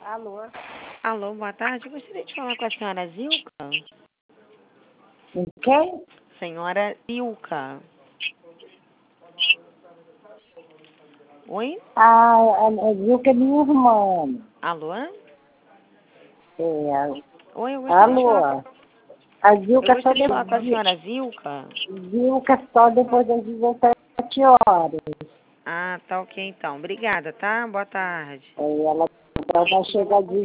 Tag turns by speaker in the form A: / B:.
A: Alô?
B: Alô, boa tarde. Eu gostaria de falar com a senhora Zilka.
A: Quem?
B: Senhora Zilka. Oi?
A: A Zilka é minha irmã.
B: Alô?
A: É.
B: Oi, eu gostaria de falar
A: Alô? A
B: Eu
A: Zilka só
B: gostaria de falar com a senhora Zilka.
A: Zilka só depois das 17 horas.
B: Ah, tá ok então. Obrigada, tá? Boa tarde.
A: Ela vai chegar de